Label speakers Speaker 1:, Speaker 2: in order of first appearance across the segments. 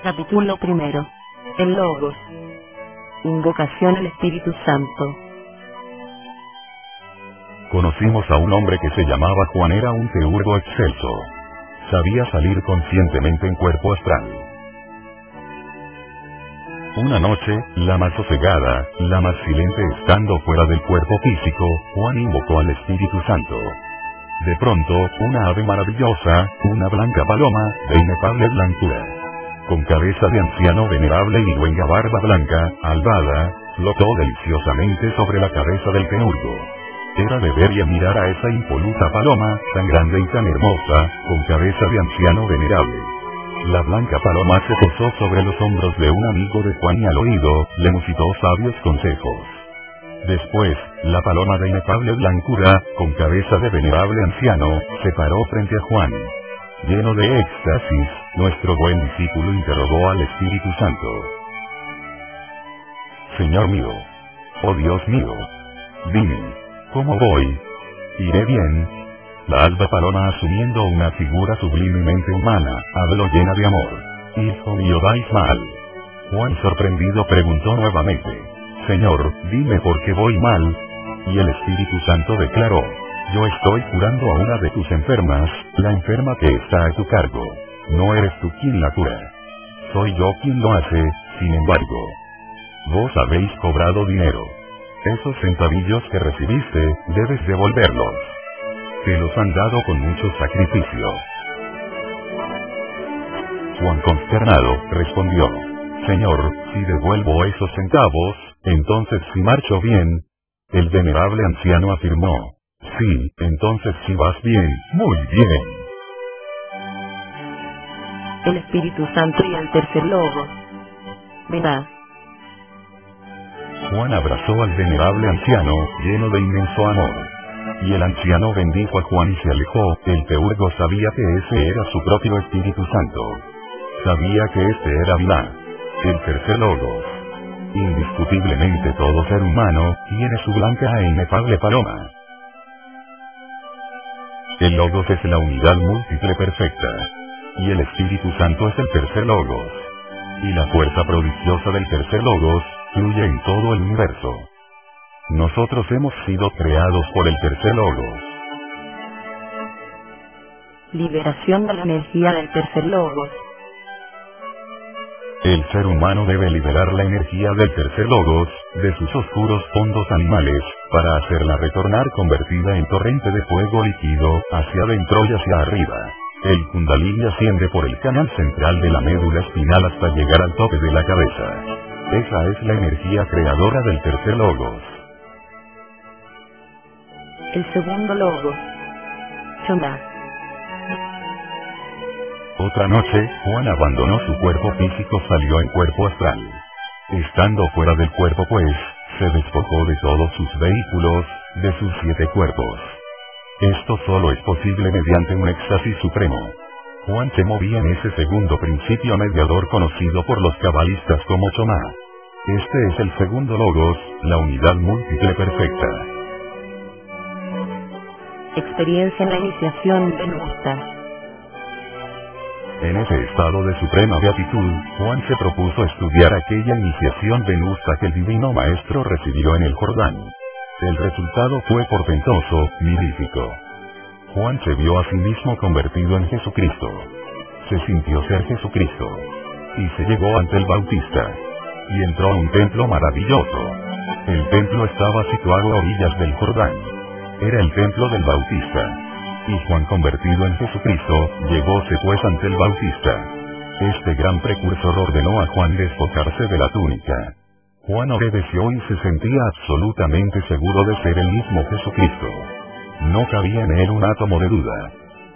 Speaker 1: Capítulo primero. El Logos. Invocación al Espíritu Santo.
Speaker 2: Conocimos a un hombre que se llamaba Juan. Era un teurgo excelso. Sabía salir conscientemente en cuerpo astral. Una noche, la más sosegada, la más silente estando fuera del cuerpo físico, Juan invocó al Espíritu Santo. De pronto, una ave maravillosa, una blanca paloma, de inefable blancura, con cabeza de anciano venerable y luenga barba blanca, albada, flotó deliciosamente sobre la cabeza del teurgo. Era de ver y admirar a esa impoluta paloma, tan grande y tan hermosa, con cabeza de anciano venerable. La blanca paloma se posó sobre los hombros de un amigo de Juan y al oído, le musitó sabios consejos. Después, la paloma de inefable blancura, con cabeza de venerable anciano, se paró frente a Juan. Lleno de éxtasis, nuestro buen discípulo interrogó al Espíritu Santo. Señor mío, oh Dios mío, dime, ¿cómo voy? ¿Iré bien? La alba paloma, asumiendo una figura sublimemente humana, habló llena de amor. Hijo mío, vais mal. Juan, sorprendido, preguntó nuevamente. Señor, dime por qué voy mal. Y el Espíritu Santo declaró: yo estoy curando a una de tus enfermas, la enferma que está a tu cargo. No eres tú quien la cura. Soy yo quien lo hace, sin embargo. Vos habéis cobrado dinero. Esos centavillos que recibiste, debes devolverlos. Te los han dado con mucho sacrificio. Juan, consternado, respondió: Señor, si devuelvo esos centavos, entonces sí marcho bien. El venerable anciano afirmó: sí, entonces sí vas bien, muy bien.
Speaker 1: El Espíritu Santo y el tercer Logos. Verá.
Speaker 2: Juan abrazó al venerable anciano, lleno de inmenso amor. Y el anciano bendijo a Juan y se alejó. El teurgo sabía que ese era su propio Espíritu Santo. Sabía que este era Vilá, el tercer Logos. Indiscutiblemente todo ser humano tiene su blanca e inefable paloma. El Logos es la unidad múltiple perfecta. Y el Espíritu Santo es el tercer Logos. Y la fuerza prodigiosa del tercer Logos fluye en todo el universo. Nosotros hemos sido creados por el tercer Logos.
Speaker 1: Liberación de la energía del tercer Logos.
Speaker 2: El ser humano debe liberar la energía del tercer Logos, de sus oscuros fondos animales, para hacerla retornar convertida en torrente de fuego líquido, hacia adentro y hacia arriba. El Kundalini asciende por el canal central de la médula espinal hasta llegar al tope de la cabeza. Esa es la energía creadora del tercer Logos.
Speaker 1: El segundo Logos. Chomá.
Speaker 2: Otra noche, Juan abandonó su cuerpo físico, salió en cuerpo astral. Estando fuera del cuerpo pues, se despojó de todos sus vehículos, de sus 7 cuerpos. Esto solo es posible mediante un éxtasis supremo. Juan se movía en ese segundo principio mediador conocido por los cabalistas como Chomá. Este es el segundo Logos, la unidad múltiple perfecta.
Speaker 1: Experiencia en la iniciación venusta.
Speaker 2: En ese estado de suprema beatitud, Juan se propuso estudiar aquella iniciación venusta que el Divino Maestro recibió en el Jordán. El resultado fue portentoso, mirífico. Juan se vio a sí mismo convertido en Jesucristo. Se sintió ser Jesucristo. Y se llegó ante el Bautista. Y entró a un templo maravilloso. El templo estaba situado a orillas del Jordán. Era el templo del Bautista. Y Juan, convertido en Jesucristo, llegóse pues ante el Bautista. Este gran precursor ordenó a Juan despojarse de la túnica. Juan obedeció y se sentía absolutamente seguro de ser el mismo Jesucristo. No cabía en él un átomo de duda.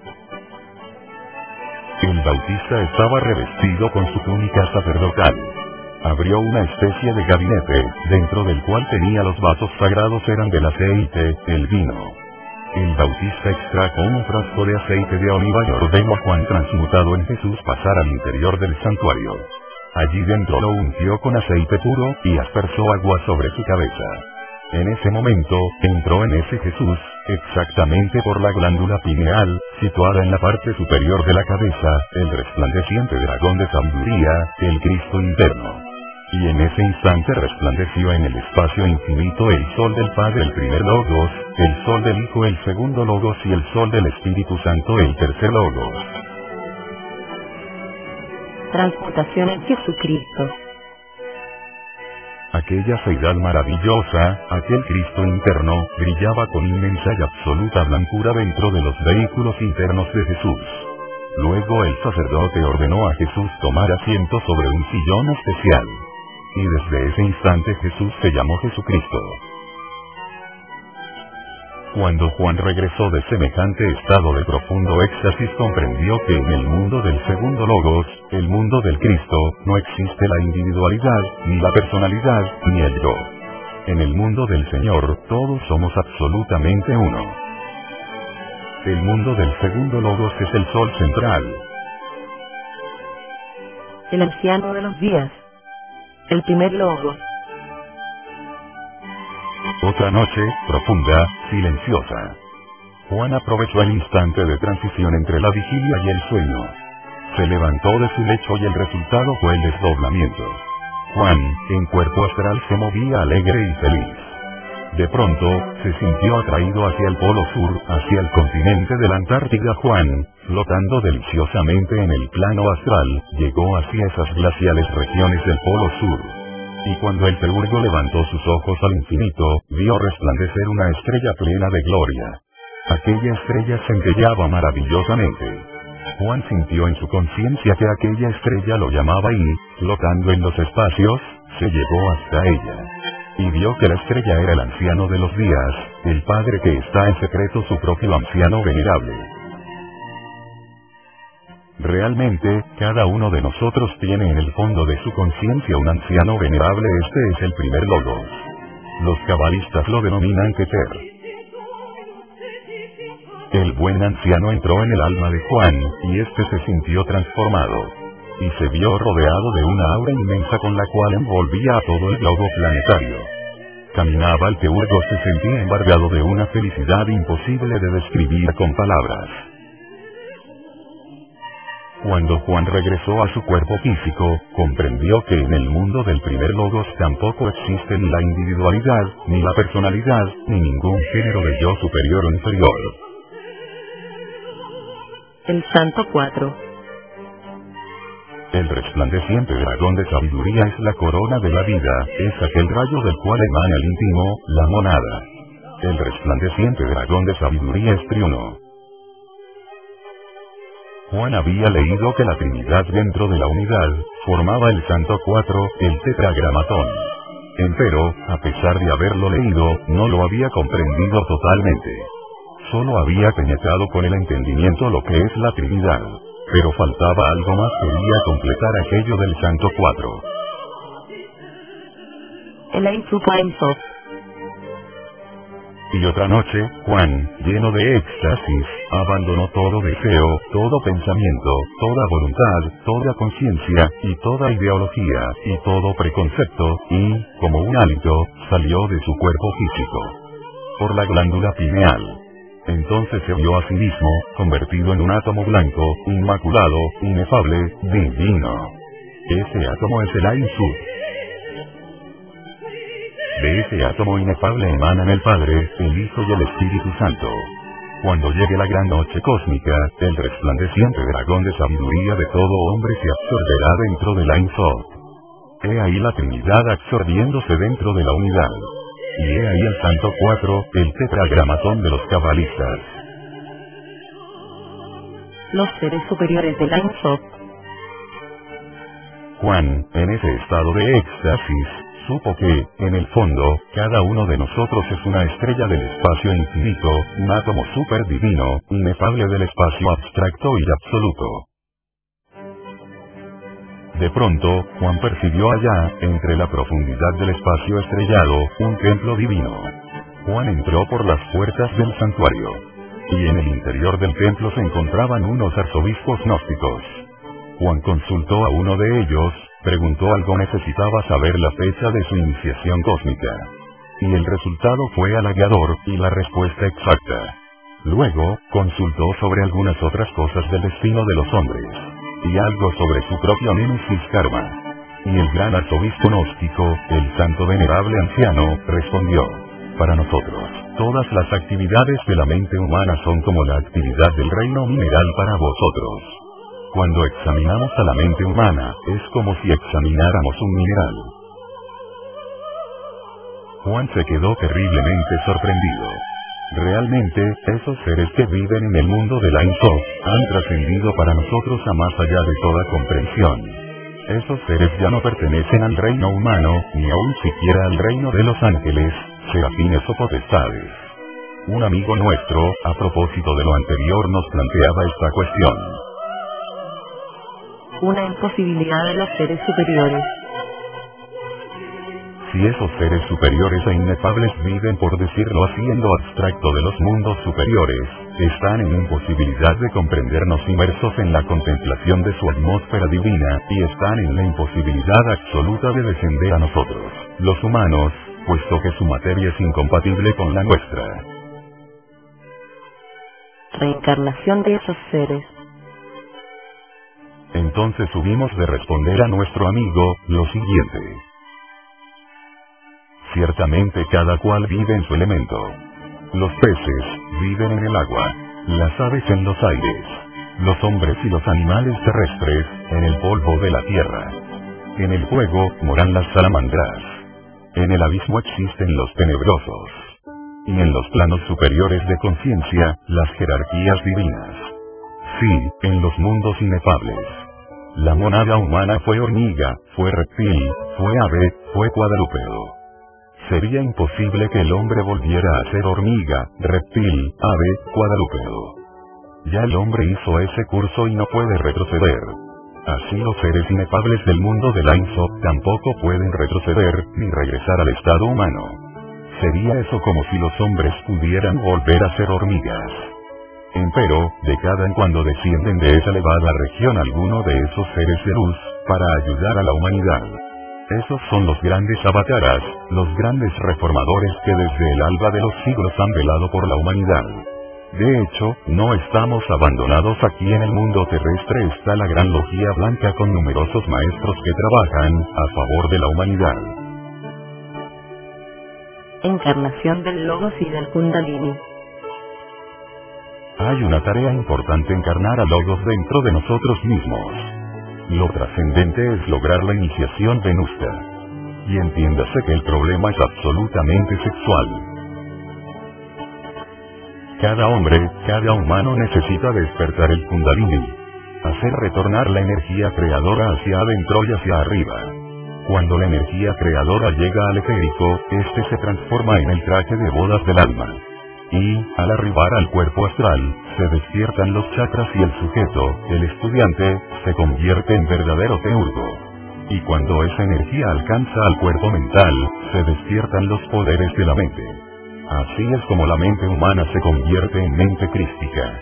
Speaker 2: El Bautista estaba revestido con su túnica sacerdotal. Abrió una especie de gabinete, dentro del cual tenía los vasos sagrados, eran del aceite, el vino. El Bautista extrajo un frasco de aceite de oliva y ordenó a Juan, transmutado en Jesús, pasar al interior del santuario. Allí dentro lo ungió con aceite puro, y aspersó agua sobre su cabeza. En ese momento, entró en ese Jesús, exactamente por la glándula pineal, situada en la parte superior de la cabeza, el resplandeciente dragón de sabiduría, el Cristo interno. Y en ese instante resplandeció en el espacio infinito el sol del Padre el primer Logos, el sol del Hijo el segundo Logos y el sol del Espíritu Santo el tercer Logos.
Speaker 1: Transmutación en Jesucristo.
Speaker 2: Aquella seidad maravillosa, aquel Cristo interno, brillaba con inmensa y absoluta blancura dentro de los vehículos internos de Jesús. Luego el sacerdote ordenó a Jesús tomar asiento sobre un sillón especial. Y desde ese instante Jesús se llamó Jesucristo. Cuando Juan regresó de semejante estado de profundo éxtasis, comprendió que en el mundo del segundo Logos, el mundo del Cristo, no existe la individualidad, ni la personalidad, ni el yo. En el mundo del Señor, todos somos absolutamente uno. El mundo del segundo Logos es el sol central.
Speaker 1: El anciano de los días. El primer Logos.
Speaker 2: Otra noche, profunda, silenciosa. Juan aprovechó el instante de transición entre la vigilia y el sueño. Se levantó de su lecho y el resultado fue el desdoblamiento. Juan, en cuerpo astral, se movía alegre y feliz. De pronto, se sintió atraído hacia el polo sur, hacia el continente de la Antártida. Juan, flotando deliciosamente en el plano astral, llegó hacia esas glaciales regiones del polo sur. Y cuando el teurgo levantó sus ojos al infinito, vio resplandecer una estrella plena de gloria. Aquella estrella centelleaba maravillosamente. Juan sintió en su conciencia que aquella estrella lo llamaba y, flotando en los espacios, se llegó hasta ella. Y vio que la estrella era el anciano de los días, el Padre que está en secreto, su propio anciano venerable. Realmente, cada uno de nosotros tiene en el fondo de su conciencia un anciano venerable. Este es el primer Logos. Los cabalistas lo denominan Keter. El buen anciano entró en el alma de Juan, y éste se sintió transformado. Y se vio rodeado de una aura inmensa con la cual envolvía a todo el globo planetario. Caminaba el teurgo, se sentía embargado de una felicidad imposible de describir con palabras. Cuando Juan regresó a su cuerpo físico, comprendió que en el mundo del primer Logos tampoco existe ni la individualidad, ni la personalidad, ni ningún género de yo superior o inferior.
Speaker 1: El Santo 4.
Speaker 2: El resplandeciente dragón de sabiduría es la corona de la vida, es aquel rayo del cual emana el íntimo, la monada. El resplandeciente dragón de sabiduría es triuno. Juan había leído que la Trinidad dentro de la unidad, formaba el Santo 4, el tetragramatón. Empero, a pesar de haberlo leído, no lo había comprendido totalmente. Solo había penetrado con el entendimiento lo que es la Trinidad. Pero faltaba algo más, quería completar aquello del Santo 4.
Speaker 1: El Ein Sof.
Speaker 2: Y otra noche, Juan, lleno de éxtasis, abandonó todo deseo, todo pensamiento, toda voluntad, toda conciencia, y toda ideología, y todo preconcepto, y, como un hálito, salió de su cuerpo físico. Por la glándula pineal. Entonces se vio a sí mismo, convertido en un átomo blanco, inmaculado, inefable, divino. Ese átomo es el Ein Sof. De ese átomo inefable emanan el Padre, el Hijo y el Espíritu Santo. Cuando llegue la gran noche cósmica, el resplandeciente dragón de sabiduría de todo hombre se absorberá dentro del Ein Sof. He ahí la Trinidad absorbiéndose dentro de la unidad. Y he ahí el Santo 4, el tetragramatón de los cabalistas.
Speaker 1: Los seres superiores del Ein Sof.
Speaker 2: Juan, en ese estado de éxtasis, supo que, en el fondo, cada uno de nosotros es una estrella del espacio infinito, un átomo superdivino, inefable del espacio abstracto y absoluto. De pronto, Juan percibió allá, entre la profundidad del espacio estrellado, un templo divino. Juan entró por las puertas del santuario. Y en el interior del templo se encontraban unos arzobispos gnósticos. Juan consultó a uno de ellos, preguntó algo, necesitaba saber la fecha de su iniciación cósmica. y el resultado fue halagador, y la respuesta exacta. Luego, consultó sobre algunas otras cosas del destino de los hombres, y algo sobre su propio némesis karma. Y el gran arzobispo gnóstico, el santo venerable anciano, respondió: para nosotros, todas las actividades de la mente humana son como la actividad del reino mineral para vosotros. Cuando examinamos a la mente humana, es como si examináramos un mineral. Juan se quedó terriblemente sorprendido. Realmente, esos seres que viven en el mundo de la Ein Sof, han trascendido para nosotros a más allá de toda comprensión. Esos seres ya no pertenecen al reino humano, ni aun siquiera al reino de los ángeles, serafines o potestades. Un amigo nuestro, a propósito de lo anterior, nos planteaba esta cuestión.
Speaker 1: Una imposibilidad de los seres superiores.
Speaker 2: Si esos seres superiores e inefables viven, por decirlo así, en lo abstracto de los mundos superiores, están en imposibilidad de comprendernos inmersos en la contemplación de su atmósfera divina, y están en la imposibilidad absoluta de descender a nosotros, los humanos, puesto que su materia es incompatible con la nuestra.
Speaker 1: Reencarnación de esos seres.
Speaker 2: Entonces hubimos de responder a nuestro amigo, lo siguiente. Ciertamente cada cual vive en su elemento. Los peces viven en el agua, las aves en los aires, los hombres y los animales terrestres en el polvo de la tierra. En el fuego moran las salamandras. En el abismo existen los tenebrosos. Y en los planos superiores de conciencia, las jerarquías divinas. Sí, en los mundos inefables. La monada humana fue hormiga, fue reptil, fue ave, fue cuadrúpedo. Sería imposible que el hombre volviera a ser hormiga, reptil, ave, cuadrúpedo. Ya el hombre hizo ese curso y no puede retroceder. Así los seres inefables del mundo del Ein Sof tampoco pueden retroceder, ni regresar al estado humano. Sería eso como si los hombres pudieran volver a ser hormigas. Empero, de cada en cuando descienden de esa elevada región alguno de esos seres de luz, para ayudar a la humanidad. Esos son los grandes avataras, los grandes reformadores que desde el alba de los siglos han velado por la humanidad. De hecho, no estamos abandonados aquí en el mundo terrestre, está la gran logía blanca con numerosos maestros que trabajan a favor de la humanidad.
Speaker 1: Encarnación del Logos y del Kundalini.
Speaker 2: Hay una tarea importante: encarnar a Logos dentro de nosotros mismos. Lo trascendente es lograr la iniciación venusta. Y entiéndase que el problema es absolutamente sexual. Cada hombre, cada humano necesita despertar el Kundalini. Hacer retornar la energía creadora hacia adentro y hacia arriba. Cuando la energía creadora llega al etérico, este se transforma en el traje de bodas del alma. Y, al arribar al cuerpo astral, se despiertan los chakras y el sujeto, el estudiante, se convierte en verdadero teurgo. Y cuando esa energía alcanza al cuerpo mental, se despiertan los poderes de la mente. Así es como la mente humana se convierte en mente crística.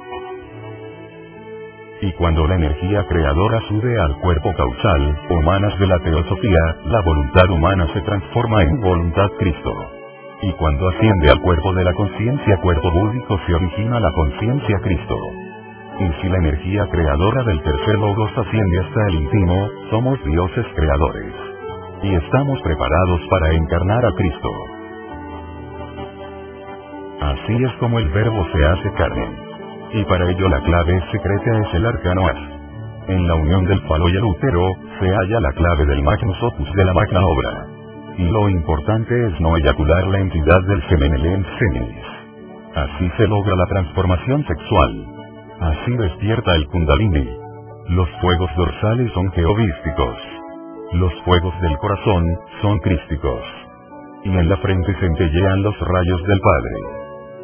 Speaker 2: Y cuando la energía creadora sube al cuerpo causal, o manas de la teosofía, la voluntad humana se transforma en voluntad Cristo. Y cuando asciende al cuerpo de la conciencia, cuerpo búdico, se origina la conciencia Cristo. Y si la energía creadora del tercer logos asciende hasta el íntimo, somos dioses creadores. Y estamos preparados para encarnar a Cristo. Así es como el verbo se hace carne. Y para ello la clave secreta es el arcano As. En la unión del falo y el útero, se halla la clave del magnus opus de la magna obra. Y lo importante es no eyacular la entidad del semen Elem Senis. Así se logra la transformación sexual. Así despierta el Kundalini. Los fuegos dorsales son jehovísticos. Los fuegos del corazón son crísticos. Y en la frente centellean los rayos del Padre.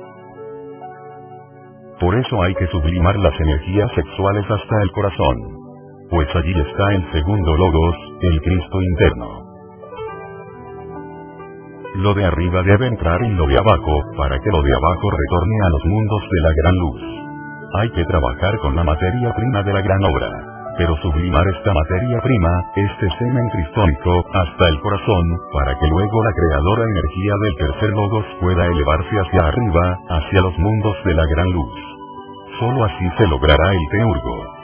Speaker 2: Por eso hay que sublimar las energías sexuales hasta el corazón. Pues allí está el segundo logos, el Cristo interno. Lo de arriba debe entrar en lo de abajo, para que lo de abajo retorne a los mundos de la gran luz. Hay que trabajar con la materia prima de la gran obra. pero sublimar esta materia prima, este semen cristónico, hasta el corazón, para que luego la creadora energía del tercer logos pueda elevarse hacia arriba, hacia los mundos de la gran luz. Solo así se logrará el teurgo.